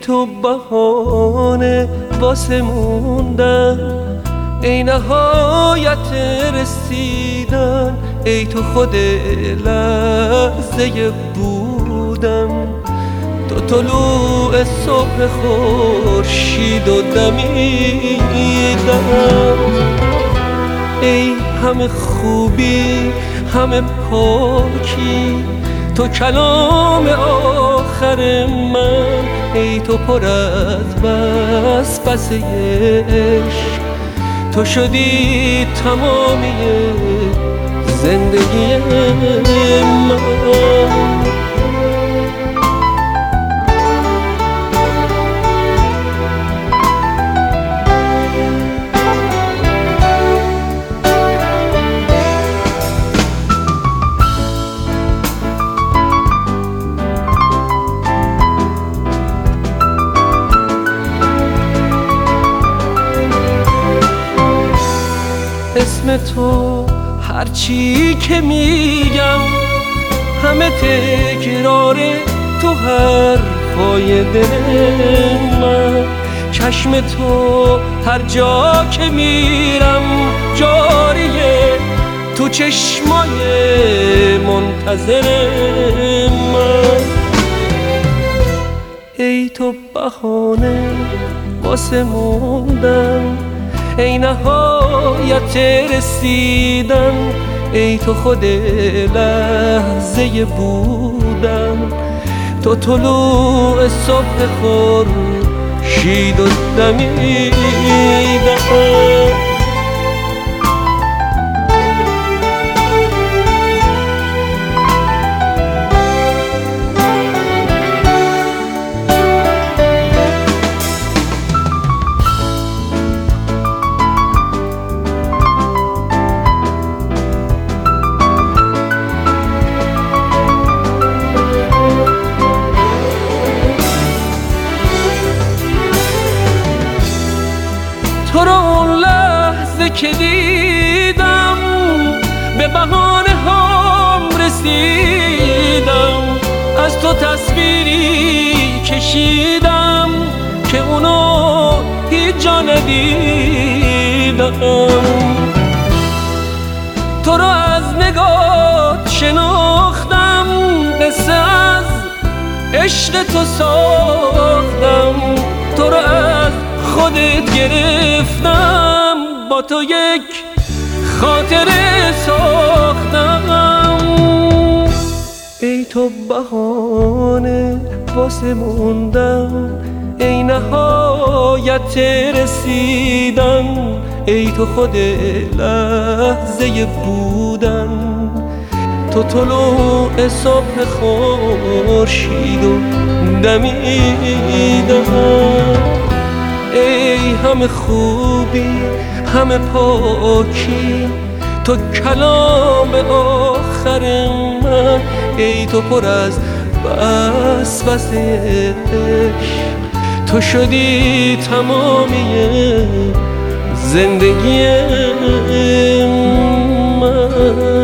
تو بهانه واسه موندن، ای نهایت رسیدن، ای تو خود لحظه بودن. تو طلوع صبح خورشید و دمیدن، ای همه خوبی همه پاکی، تو کلام آخر من، ای تو پر از وسوسه عشق، تو شدی تمامی زندگی من. اسم تو هرچی که میگم همه تکرار تو حرفای دل من. چشم تو هر جا که میرم جاریه، تو چشمای منتظر من. ای تو بهانه واسه موندن، ای نهایت رسیدن، ای تو خود لحظه بودن. تو طلوع صبح خورشید و دمیدن. تو رو اون لحظه که دیدم به بهانه هم رسیدم، از تو تصویری کشیدم که اونو هیچ جا ندیدم. تو رو از نگات شناختم، قصه از عشق تو ساختم، تو رو از خودت گرفتم، با تو یک خاطره ساختم. ای تو بهانه واسه موندن، ای نهایت رسیدن، ای تو خود لحظه بودن. تو طلوع صبح خورشید و دمیدن، ای همه خوبی همه پاکی، تو کلام آخر من، ای تو پر از وسوسه عشق، تو شدی تمامی زندگی من.